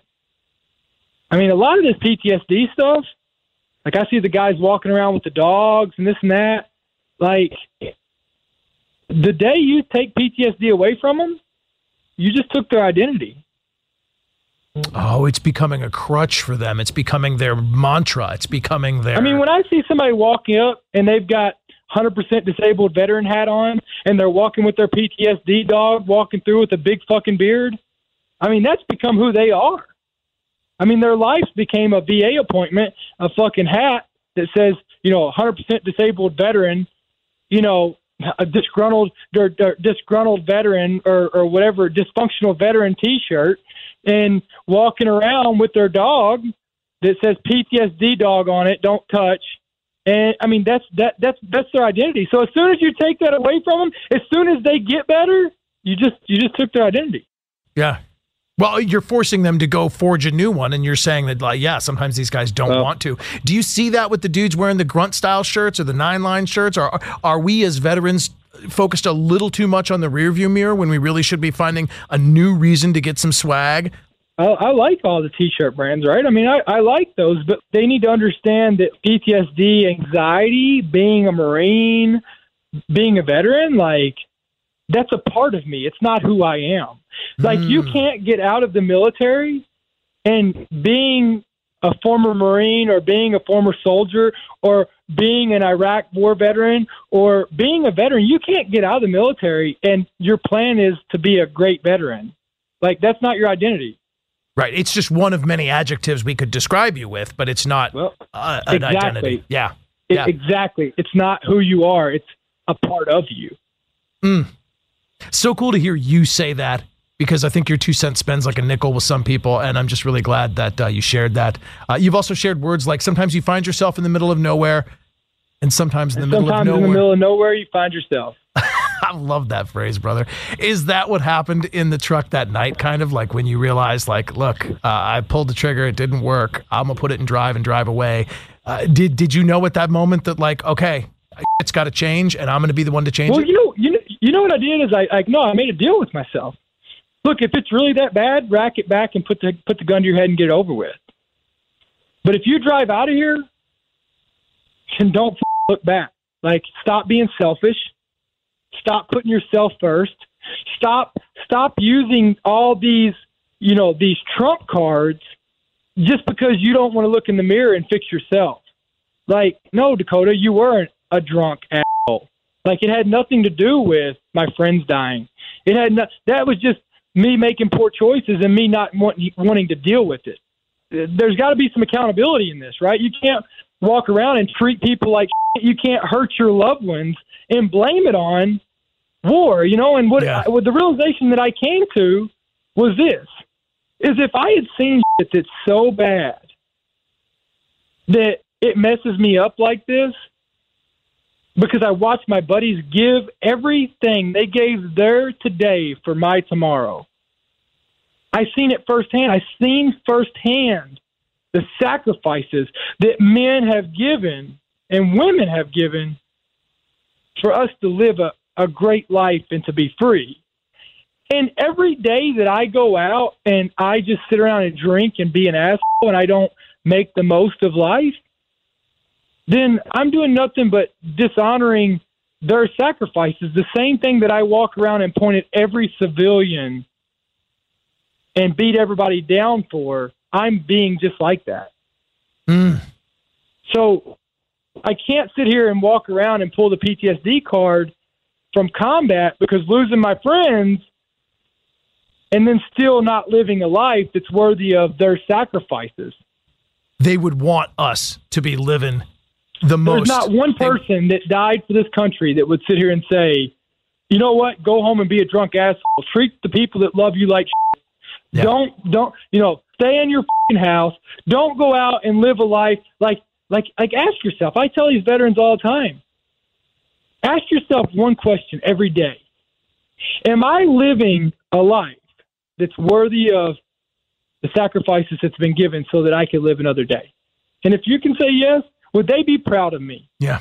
I mean, a lot of this P T S D stuff, like I see the guys walking around with the dogs and this and that. Like, the day you take P T S D away from them, you just took their identity. Oh, it's becoming a crutch for them. It's becoming their mantra. It's becoming their... I mean, when I see somebody walking up and they've got one hundred percent disabled veteran hat on and they're walking with their P T S D dog, walking through with a big fucking beard, I mean, that's become who they are. I mean, their life became a V A appointment, a fucking hat that says, you know, one hundred percent disabled veteran, you know, a disgruntled or, or disgruntled veteran or, or whatever, dysfunctional veteran T-shirt, and walking around with their dog that says P T S D dog on it, don't touch. And I mean, that's that that's that's their identity. So as soon as you take that away from them, as soon as they get better, you just you just took their identity. Yeah. Well, you're forcing them to go forge a new one, and you're saying that, like, yeah, sometimes these guys don't well, want to. Do you see that with the dudes wearing the grunt-style shirts or the nine-line shirts? Or are, are we as veterans focused a little too much on the rearview mirror when we really should be finding a new reason to get some swag? I, I like all the T-shirt brands, right? I mean, I, I like those, but they need to understand that P T S D, anxiety, being a Marine, being a veteran, like, that's a part of me. It's not who I am. Like, mm. you can't get out of the military and being a former Marine or being a former soldier or being an Iraq war veteran or being a veteran, you can't get out of the military and your plan is to be a great veteran. Like, that's not your identity. Right. It's just one of many adjectives we could describe you with, but it's not well, uh, an exactly. identity. Yeah. It, yeah. Exactly. It's not who you are. It's a part of you. Mm. So cool to hear you say that because I think your two cents spends like a nickel with some people, and I'm just really glad that uh, you shared that. Uh, you've also shared words like sometimes you find yourself in the middle of nowhere, and sometimes in the and middle of sometimes nowhere. in the middle of nowhere you find yourself. I love that phrase, brother. Is that what happened in the truck that night, kind of like when you realized, like, look, uh, I pulled the trigger, it didn't work, I'm going to put it in drive and drive away. Uh, did did you know at that moment that, like, okay, it's got to change and I'm going to be the one to change well, it? Well, you know, you know, you know what I did is I, I, no, I made a deal with myself. Look, if it's really that bad, rack it back and put the, put the gun to your head and get it over with. But if you drive out of here, then don't look back. Like, stop being selfish. Stop putting yourself first. Stop stop using all these, you know, these trump cards just because you don't want to look in the mirror and fix yourself. Like, no, Dakota, you weren't a drunk asshole. Like, it had nothing to do with my friends dying. It had no, that was just me making poor choices and me not want, wanting to deal with it. There's got to be some accountability in this, right? You can't walk around and treat people like shit. You can't hurt your loved ones and blame it on war, you know? And what, yeah. I, what the realization that I came to was this, is if I had seen shit that's so bad that it messes me up like this, because I watched my buddies give everything they gave their today for my tomorrow. I seen it firsthand. I seen firsthand the sacrifices that men have given and women have given for us to live a, a great life and to be free. And every day that I go out and I just sit around and drink and be an asshole and I don't make the most of life, then I'm doing nothing but dishonoring their sacrifices. The same thing that I walk around and point at every civilian and beat everybody down for, I'm being just like that. Mm. So I can't sit here and walk around and pull the P T S D card from combat because losing my friends and then still not living a life that's worthy of their sacrifices. They would want us to be living the most. There's not one person that died for this country that would sit here and say, you know what, go home and be a drunk asshole. Treat the people that love you like shit. Yeah. Don't, don't, you know, stay in your fucking house. Don't go out and live a life like, like, like ask yourself. I tell these veterans all the time, ask yourself one question every day. Am I living a life that's worthy of the sacrifices that's been given so that I can live another day? And if you can say yes, would they be proud of me? Yeah.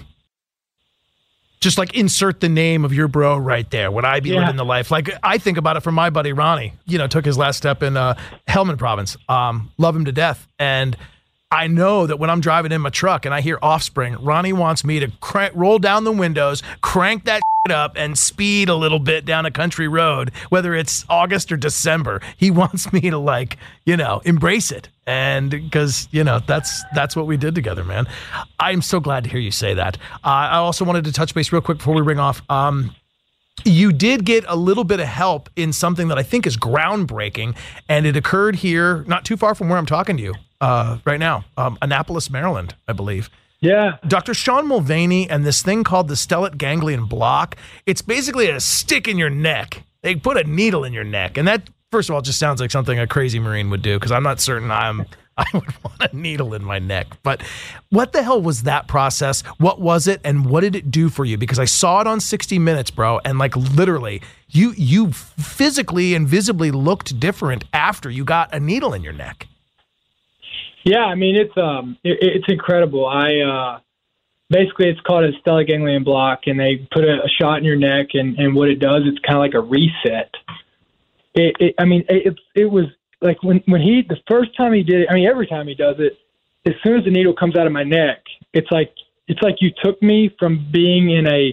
Just like insert the name of your bro right there. Would I be yeah. living the life? Like I think about it from my buddy Ronnie, you know, took his last step in uh, Helmand province. Um, love him to death. And I know that when I'm driving in my truck and I hear Offspring, Ronnie wants me to crank, roll down the windows, crank that shit up and speed a little bit down a country road, whether it's August or December. He wants me to, like, you know, embrace it. And because, you know, that's that's what we did together, man. I'm so glad to hear you say that. Uh, I also wanted to touch base real quick before we ring off. Um, you did get a little bit of help in something that I think is groundbreaking, and it occurred here not too far from where I'm talking to you uh, right now, um, Annapolis, Maryland, I believe. Yeah. Doctor Sean Mulvaney and this thing called the stellate ganglion block. It's basically a stick in your neck. They put a needle in your neck, and that, first of all, just sounds like something a crazy Marine would do, because I'm not certain I'm I would want a needle in my neck. But what the hell was that process? What was it, and what did it do for you? Because I saw it on sixty minutes, bro, and like literally, you you physically and visibly looked different after you got a needle in your neck. Yeah, I mean it's um it, it's incredible. I uh, basically it's called a stellate ganglion block, and they put a, a shot in your neck, and, and what it does, it's kind of like a reset. It, it, I mean, it, it was like when, when he, the first time he did it, I mean, every time he does it, as soon as the needle comes out of my neck, it's like, it's like you took me from being in a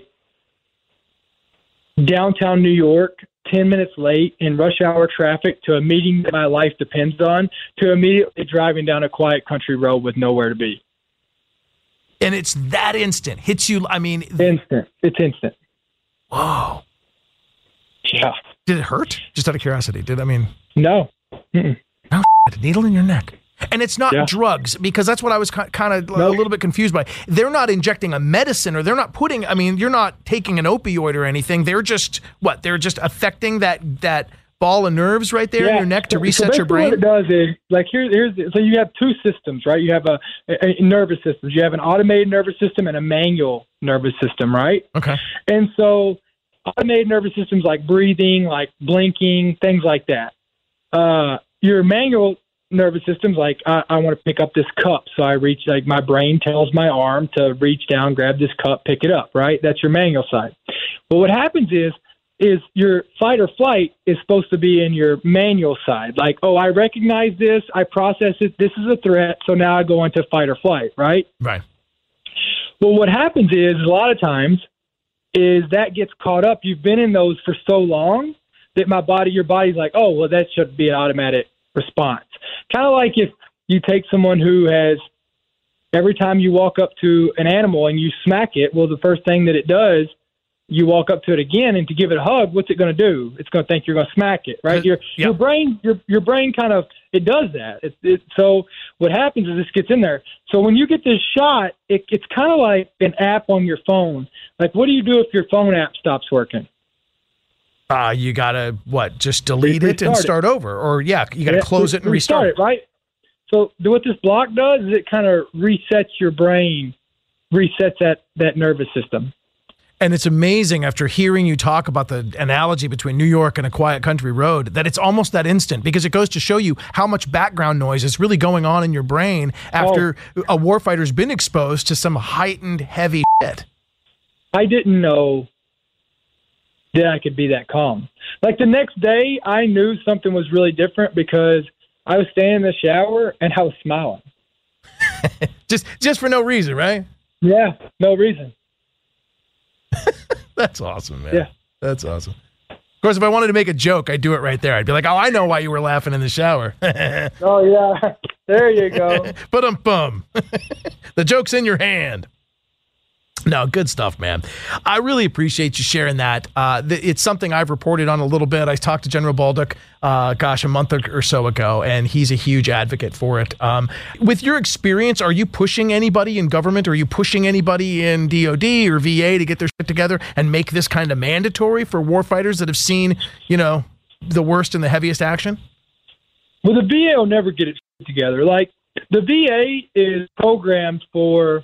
downtown New York, ten minutes late in rush hour traffic to a meeting that my life depends on, to immediately driving down a quiet country road with nowhere to be. And it's that instant. Hits you, I mean. Instant. It's instant. Whoa. Yeah. Did it hurt? Just out of curiosity. Did I mean? No. Mm-mm. No, a needle in your neck. And it's not yeah. drugs, because that's what I was kind of nope. a little bit confused by. They're not injecting a medicine, or they're not putting, I mean, you're not taking an opioid or anything. They're just, what? They're just affecting that that ball of nerves right there yeah. in your neck to so, reset so your brain? What it does is, like, here, here's so you have two systems, right? You have a, a, a nervous system. You have an automated nervous system and a manual nervous system, right? Okay. And so automated nervous systems like breathing, like blinking, things like that. Uh, your manual nervous systems, like I, I want to pick up this cup, so I reach, like my brain tells my arm to reach down, grab this cup, pick it up, right? That's your manual side. But what happens is, is your fight or flight is supposed to be in your manual side. Like, oh, I recognize this, I process it, this is a threat, so now I go into fight or flight, right? Right. Well, what happens is, a lot of times, is that gets caught up. You've been in those for so long that my body, your body's like, oh, well, that should be an automatic response. Kind of like if you take someone who has, every time you walk up to an animal and you smack it, well, the first thing that it does, you walk up to it again, and to give it a hug, what's it going to do? It's going to think you're going to smack it, right? Your yeah. your brain, your your brain kind of, it does that. It, it, so what happens is this gets in there. So when you get this shot, it, it's kind of like an app on your phone. Like, what do you do if your phone app stops working? Uh, you got to, what, just delete it and Restart start it. over? Or, yeah, you got to Yeah, close it and restart, restart it, right? So what this block does is it kind of resets your brain, resets that, that nervous system. And it's amazing after hearing you talk about the analogy between New York and a quiet country road that it's almost that instant, because it goes to show you how much background noise is really going on in your brain after oh. a warfighter's been exposed to some heightened, heavy shit. I didn't know that I could be that calm. Like the next day, I knew something was really different because I was standing in the shower and I was smiling. just, just for no reason, right? Yeah, no reason. That's awesome, man. Yeah. That's awesome. Of course, if I wanted to make a joke, I'd do it right there. I'd be like, oh, I know why you were laughing in the shower. Oh, yeah. There you go. Ba-dum-bum. The joke's in your hand. No, good stuff, man. I really appreciate you sharing that. Uh, th- it's something I've reported on a little bit. I talked to General Baldock, uh, gosh, a month or so ago, and he's a huge advocate for it. Um, with your experience, are you pushing anybody in government? Or are you pushing anybody in D O D or V A to get their shit together and make this kind of mandatory for warfighters that have seen, you know, the worst and the heaviest action? Well, the V A will never get it together. Like, the V A is programmed for,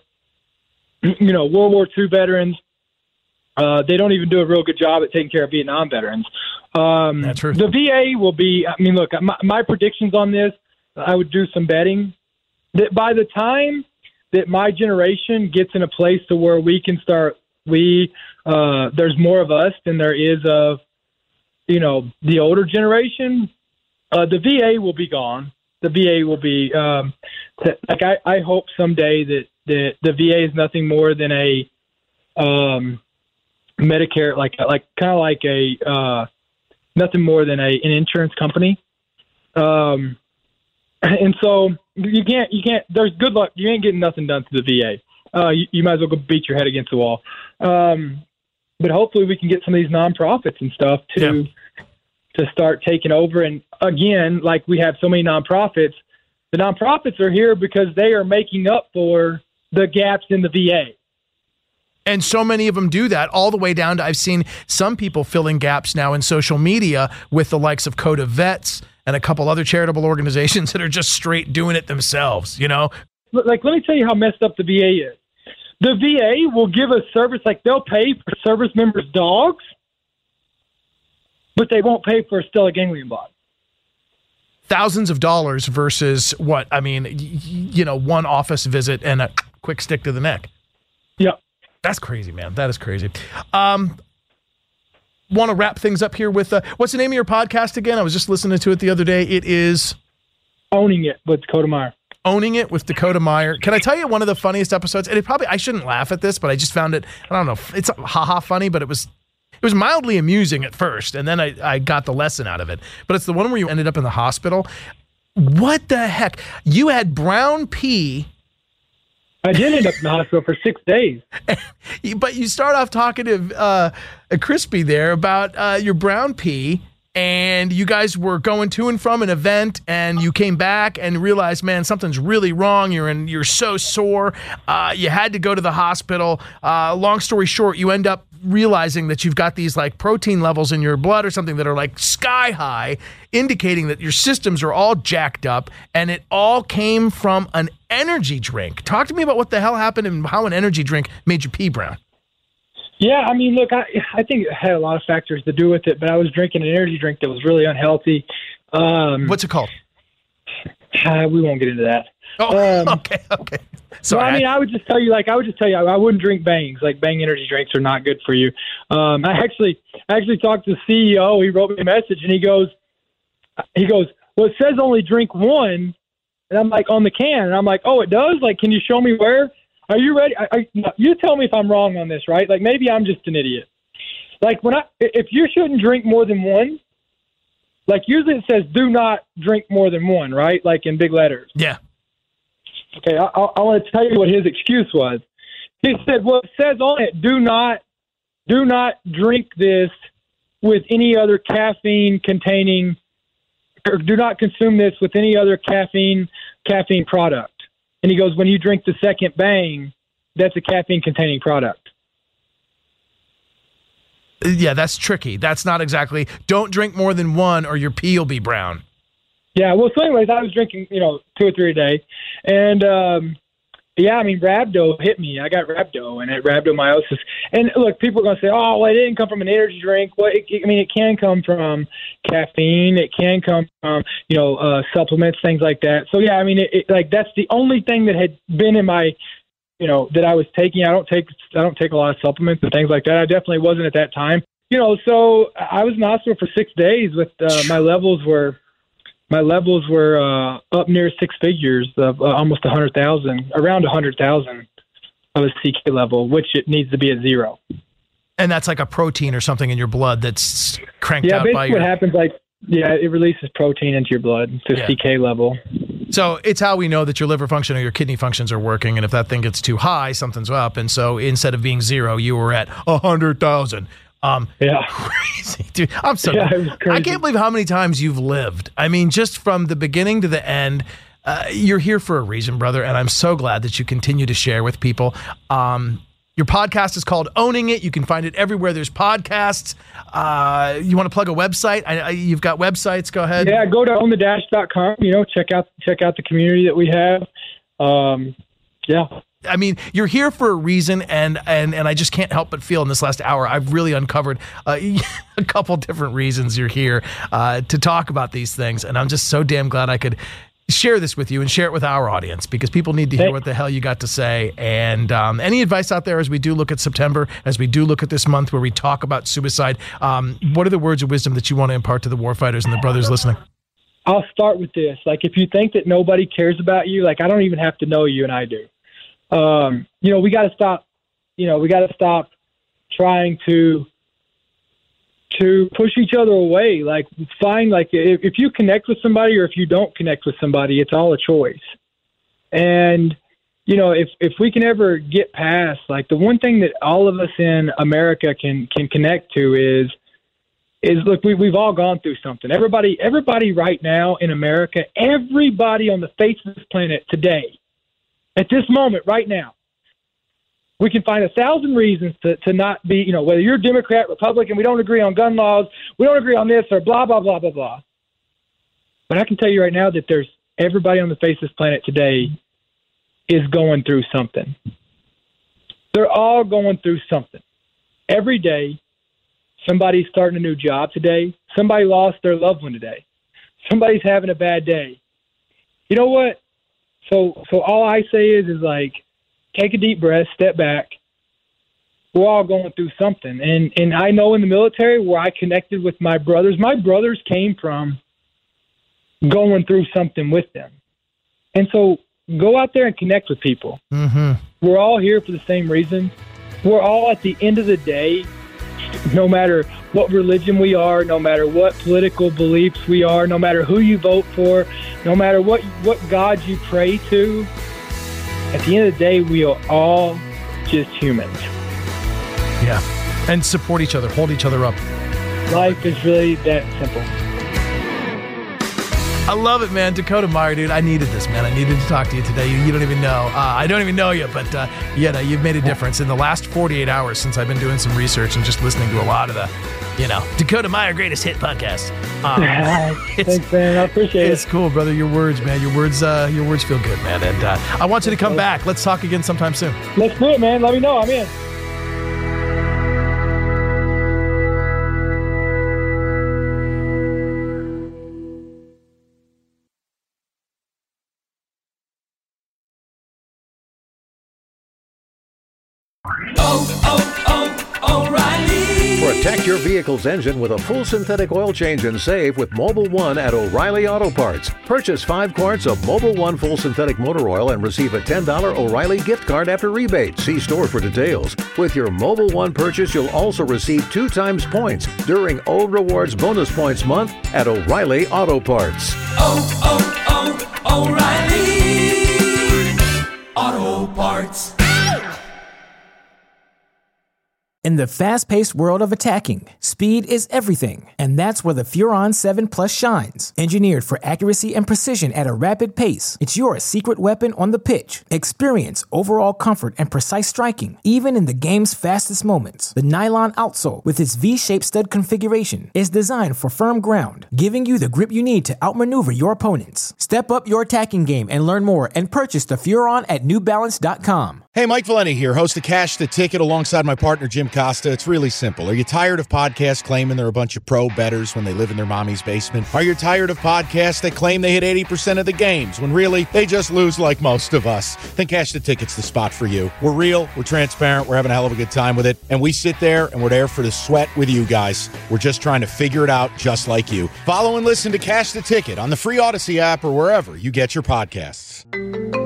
you know, World War Two veterans. Uh, they don't even do a real good job at taking care of Vietnam veterans. Um, That's true. The V A will be, I mean, look, my, my predictions on this, I would do some betting, that by the time that my generation gets in a place to where we can start, we, uh, there's more of us than there is of, you know, the older generation, uh, the V A will be gone. The V A will be, um, like, I, I hope someday that, The the V A is nothing more than a um, Medicare, like like kind of like a uh, nothing more than a an insurance company, um, and so you can't you can't. There's good luck. You ain't getting nothing done to the V A. Uh, you, you might as well go beat your head against the wall. Um, but hopefully we can get some of these nonprofits and stuff to yeah. to start taking over. And again, like we have so many nonprofits, the nonprofits are here because they are making up for the gaps in the V A. And so many of them do that, all the way down to, I've seen some people filling gaps now in social media with the likes of Code of Vets and a couple other charitable organizations that are just straight doing it themselves, you know? Like, let me tell you how messed up the V A is. The V A will give a service, like they'll pay for service members' dogs, but they won't pay for a stellar ganglion block. Thousands of dollars versus what? I mean, y- you know, one office visit and a quick stick to the neck. Yep. That's crazy, man. That is crazy. Um, want to wrap things up here with, uh, what's the name of your podcast again? I was just listening to it the other day. It is Owning It with Dakota Meyer. Owning It with Dakota Meyer. Can I tell you one of the funniest episodes? And it probably, I shouldn't laugh at this, but I just found it, I don't know, it's haha funny, but it was It was mildly amusing at first, and then I, I got the lesson out of it. But it's the one where you ended up in the hospital. What the heck? You had brown pee. I did end up in the hospital for six days. But you start off talking to uh, Crispy there about uh, your brown pee, and you guys were going to and from an event, and you came back and realized, man, something's really wrong. You're in, you're so sore. Uh, you had to go to the hospital. Uh, long story short, you end up realizing that you've got these like protein levels in your blood or something that are like sky high, indicating that your systems are all jacked up, and it all came from an energy drink. Talk to me about what the hell happened and how an energy drink made you pee brown. Yeah, I mean, look, I, I think it had a lot of factors to do with it, but I was drinking an energy drink that was really unhealthy. Um, What's it called? Uh, we won't get into that. Oh, um, okay, okay. So well, I mean, I would just tell you, like, I would just tell you, I, I wouldn't drink Bangs. Like, Bang energy drinks are not good for you. Um, I actually, I actually talked to the C E O. He wrote me a message, and he goes, he goes, well, it says only drink one, and I'm like, on the can, and I'm like, oh, it does? Like, can you show me where? Are you ready? I, I, you tell me if I'm wrong on this, right? Like, maybe I'm just an idiot. Like, when I, if you shouldn't drink more than one, like, usually it says do not drink more than one, right? Like, in big letters. Yeah. Okay, I, I, I want to tell you what his excuse was. He said, well, it says on it, do not, do not drink this with any other caffeine containing, or do not consume this with any other caffeine, caffeine product. And he goes, when you drink the second Bang, that's a caffeine-containing product. Yeah, that's tricky. That's not exactly, don't drink more than one or your pee will be brown. Yeah, well, so anyways, I was drinking, you know, two or three a day. And, um, yeah, I mean, rhabdo hit me. I got rhabdo, and it rhabdomyosis. And, look, people are going to say, oh, well, it didn't come from an energy drink. Well, it, I mean, it can come from caffeine. It can come from, you know, uh, supplements, things like that. So, yeah, I mean, it, it, like, that's the only thing that had been in my, you know, that I was taking. I don't take I don't take a lot of supplements and things like that. I definitely wasn't at that time. You know, so I was in the hospital for six days with uh, my levels were – My levels were uh, up near six figures, of uh, almost one hundred thousand, around one hundred thousand of a C K level, which it needs to be at zero. And that's like a protein or something in your blood that's cranked yeah, out basically by your... what happens, like, yeah, it releases protein into your blood to yeah. C K level. So it's how we know that your liver function or your kidney functions are working, and if that thing gets too high, something's up. And so instead of being zero, you were at one hundred thousand. Um, yeah. Crazy, dude. I'm so yeah, it was crazy. I can't believe how many times you've lived. I mean, just from the beginning to the end, uh, you're here for a reason, brother, and I'm so glad that you continue to share with people. Um, your podcast is called Owning It. You can find it everywhere there's podcasts. Uh, you want to plug a website? I, I, you've got websites. Go ahead. Yeah, go to own the dash dot com. You know, check out check out the community that we have. Um, yeah. I mean, you're here for a reason, and and and I just can't help but feel in this last hour I've really uncovered uh, a couple different reasons you're here uh, to talk about these things, and I'm just so damn glad I could share this with you and share it with our audience, because people need to hear what the hell you got to say. And um, any advice out there as we do look at September, as we do look at this month where we talk about suicide, um, what are the words of wisdom that you want to impart to the warfighters and the brothers listening? I'll start with this. Like, if you think that nobody cares about you, like, I don't even have to know you, and I do. Um, you know, we got to stop, you know, we got to stop trying to, to push each other away. Like, find, like, if, if you connect with somebody or if you don't connect with somebody, it's all a choice. And, you know, if, if we can ever get past, like, the one thing that all of us in America can, can connect to is, is look, we, we've all gone through something. Everybody, everybody right now in America, everybody on the face of this planet today, at this moment, right now, we can find a thousand reasons to, to not be, you know, whether you're Democrat, Republican, we don't agree on gun laws, we don't agree on this, or blah, blah, blah, blah, blah. But I can tell you right now that there's everybody on the face of this planet today is going through something. They're all going through something. Every day, somebody's starting a new job today. Somebody lost their loved one today. Somebody's having a bad day. You know what? So, so all I say is, is like, take a deep breath, step back. We're all going through something. And, and I know in the military where I connected with my brothers, my brothers came from going through something with them. And so go out there and connect with people. Mm-hmm. We're all here for the same reason. We're all, at the end of the day, no matter what religion we are, no matter what political beliefs we are, no matter who you vote for, no matter what, what God you pray to, at the end of the day, we are all just humans. Yeah. And support each other, hold each other up. Life is really that simple. I love it, man. Dakota Meyer, dude. I needed this, man. I needed to talk to you today. You, you don't even know. Uh, I don't even know you, but uh, yeah, no, you've made a difference in the last forty-eight hours since I've been doing some research and just listening to a lot of the, you know, Dakota Meyer Greatest Hit podcast. Um, Thanks, man. I appreciate it's it. It's cool, brother. Your words, man. Your words, uh, your words feel good, man. And uh, I want you to come back. Let's talk again sometime soon. Let's do it, man. Let me know. I'm in. Oh, oh, oh, O'Reilly. Protect your vehicle's engine with a full synthetic oil change and save with Mobil one at O'Reilly Auto Parts. Purchase five quarts of Mobil one full synthetic motor oil and receive a ten dollars O'Reilly gift card after rebate. See store for details. With your Mobil one purchase, you'll also receive two times points during O Rewards Bonus Points Month at O'Reilly Auto Parts. Oh, oh, oh, O'Reilly Auto Parts. In the fast-paced world of attacking, speed is everything, and that's where the Furon seven Plus shines. Engineered for accuracy and precision at a rapid pace, it's your secret weapon on the pitch. Experience overall comfort and precise striking, even in the game's fastest moments. The nylon outsole, with its V-shaped stud configuration, is designed for firm ground, giving you the grip you need to outmaneuver your opponents. Step up your attacking game and learn more and purchase the Furon at New Balance dot com. Hey, Mike Valenti here, host of Cash the Ticket alongside my partner Jim Costa. It's really simple. Are you tired of podcasts claiming they're a bunch of pro bettors when they live in their mommy's basement? Are you tired of podcasts that claim they hit eighty percent of the games when really they just lose like most of us? Then Cash the Ticket's the spot for you. We're real, we're transparent, we're having a hell of a good time with it, and we sit there and we're there for the sweat with you guys. We're just trying to figure it out just like you. Follow and listen to Cash the Ticket on the free Odyssey app or wherever you get your podcasts.